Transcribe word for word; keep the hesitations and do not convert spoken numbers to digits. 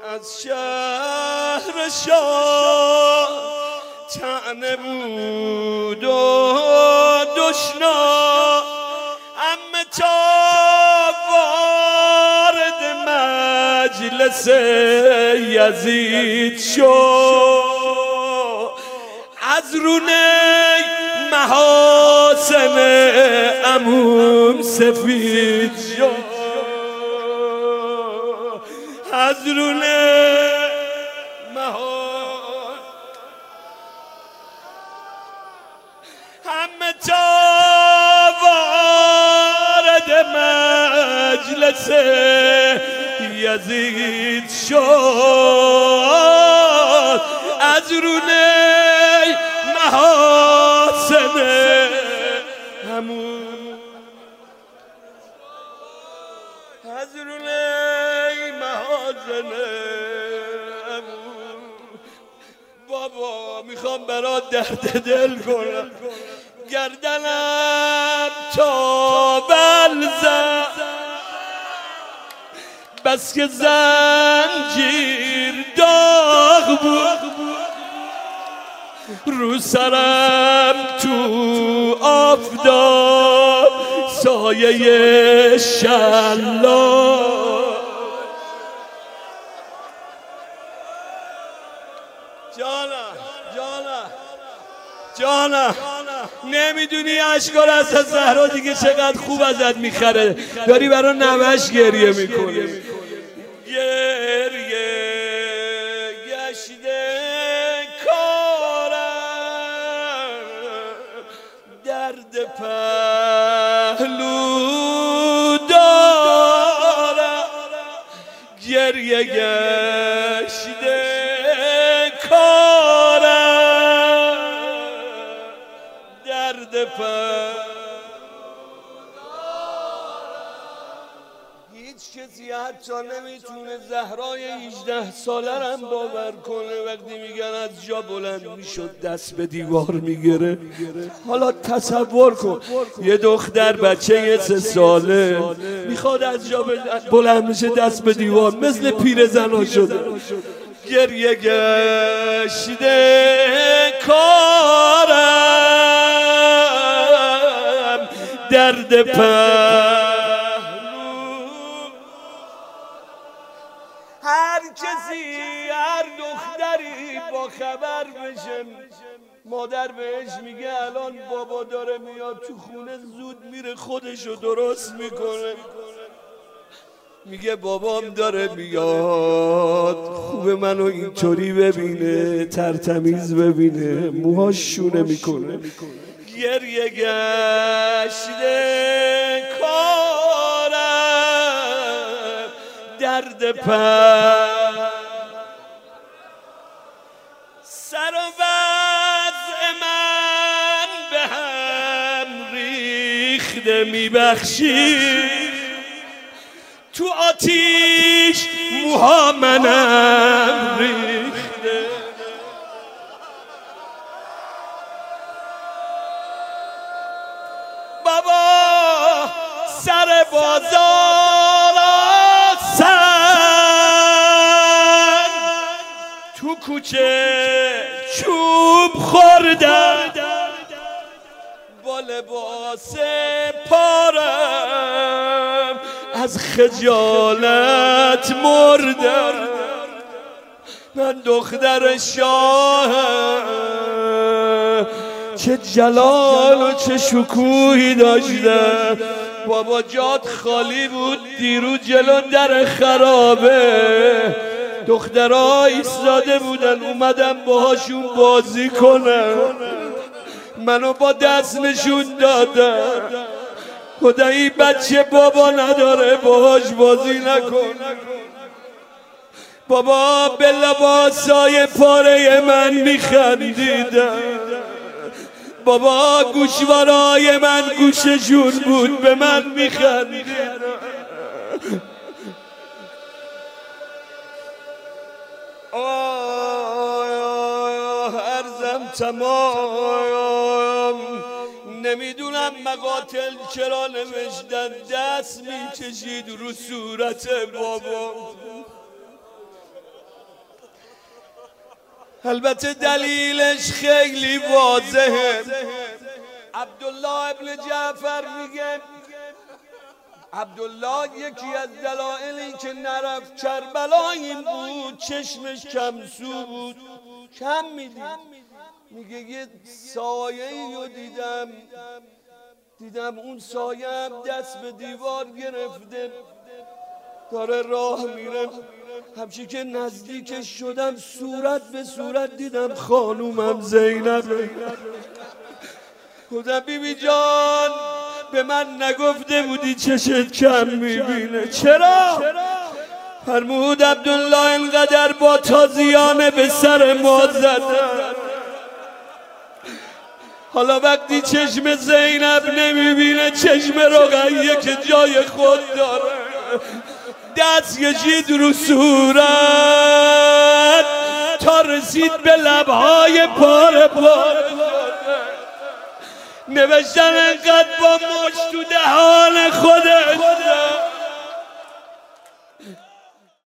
از شهر شاه طعنه بود و دشنا، اما تا وارد مجلس یزید شد از رونه محاسن عموم سفید شد، از رونه محاسن همه تا وارد مجلس یزید شد از رونه محاسن همون، از رونه محاسن همون. بابا میخوام برات درد دل کنم، گردنم تا بلزم بس که زنجیر داغ بود، رو سرم تو آفتاب سایه شلا. جانم جانم جانم نمیدونی اشکال از زهرا دیگه چقدر خوب ازت میخره، داری برای نوش گریه میکنی. گریه گشته کارم درد پهلو دارم، گریه گشته کارم درد پهلو. هیچ کسی حتی نمیتونه زهرای هجده ساله رم باور کنه وقتی میگن از جا بلند میشد دست به دیوار میگیره. حالا تصور کن یه دختر بچه سه ساله میخواد از جا بلند میشه دست به دیوار، مثل پیرزنا شده. گریه گشته کارم درد پهلو. هر کسی هر دختری با خبر بشه مادر بهش میگه الان بابا داره میاد تو خونه، زود میره خودشو درست میکنه، میگه بابام داره میاد خوبه منو اینطوری ببینه، ترتمیز ببینه، موهاش شونه میکنه. گریه گشته کارم درد پر سر و وضع من به هم ریخته میبخشی، تو آتیش موها منم ریخته. بابا سر بازار آسن تو کوچه چوب خوردم، با لباس پارم از خجالت مردم. من دختر شاهم، چه جلال و چه شکوهی داشتم. بابا جات خالی بود، دیرو جلو در خرابه دخترها ایستاده بودن، اومدم باهاشون بازی کنم، منو با دست نشون دادم. خدایی بچه بابا نداره باهاش بازی نکن. بابا به لباسای پاره من میخندیدن، بابا گوشوارای من گوششون بود به من میخندیدن. آه عرضم تمام، نمیدونم مقاتل چرا نوشتن دست میکشید رو صورت بابا. البته دلیلش خیلی واضحه. عبدالله ابن جعفر میگه عبدالله یکی از دلایلی که نرفت کربلا این بود چشمش کمسو بود، کم میدید. میگه یه سایه‌ای رو دیدم دیدم اون سایه هم دست به دیوار گرفته داره راه میره. همچی که نزدیکش شدم صورت به صورت دیدم خانومم زینب. گفتم بیبی جان به من نگفته بودی چشت کم میبینه چرا؟ فرمود عبدالله اینقدر با تازیانه به سر ما زدن، حالا وقتی چشم زینب نمیبینه چشم رقیه که جای خود داره دست کشید رو صورت تا رسید به لبهای پاره پاره. نوشتن انقدر با مشت تو دهان